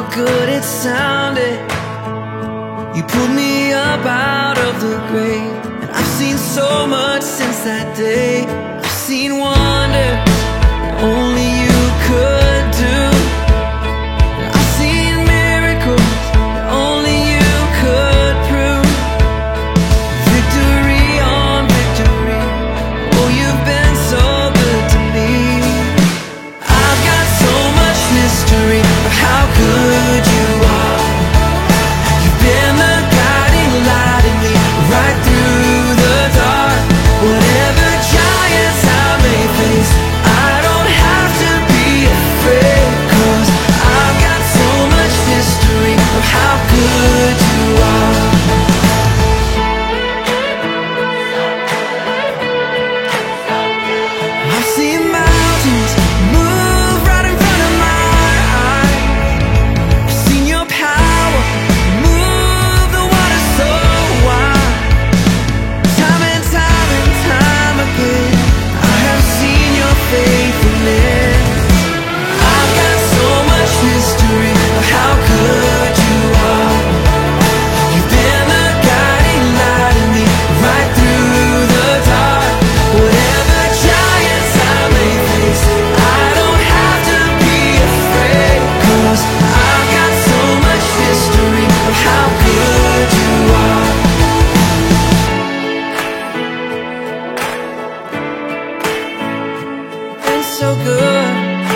good it sounded. You pulled me up out of the grave, and I've seen so much since that day. I've seen wonder that only you could do. I've seen miracles that only you could prove. Victory on victory, oh, you've been so good to me. I've got so much history of how good you are. You've been the guiding light in me right through the dark. Whatever giants I may face, I don't have to be afraid, 'cause I've got so much history of how good you are. I've seen mountains move right in front of my eyes. I've seen your power move the water so wide. Time and time and time again, I have seen your faithfulness. I've got so much history of how good you are. You've been the guiding light in me right through the dark. Whatever giants I may face, I don't have to be afraid, 'cause I've got so much history of how good you are. Been so good.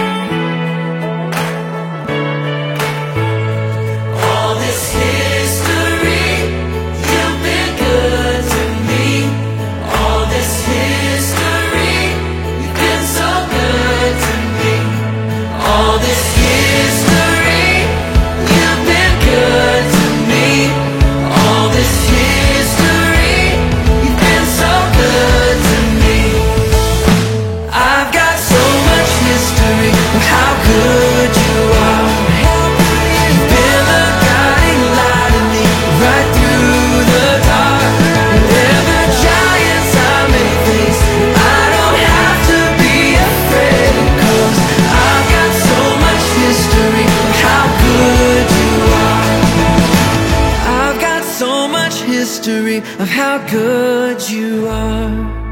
All this history, you've been good to me. All this history, you've been so good to me. All this history, you've been good to me. All this history, you've been so good to me. I've got so much history of how good you are. You've been the guiding light in me right through the dark. Whatever giants I may face, I don't have to be afraid, 'cause I've got so much history of how good you are. I've got so much history of how good you are.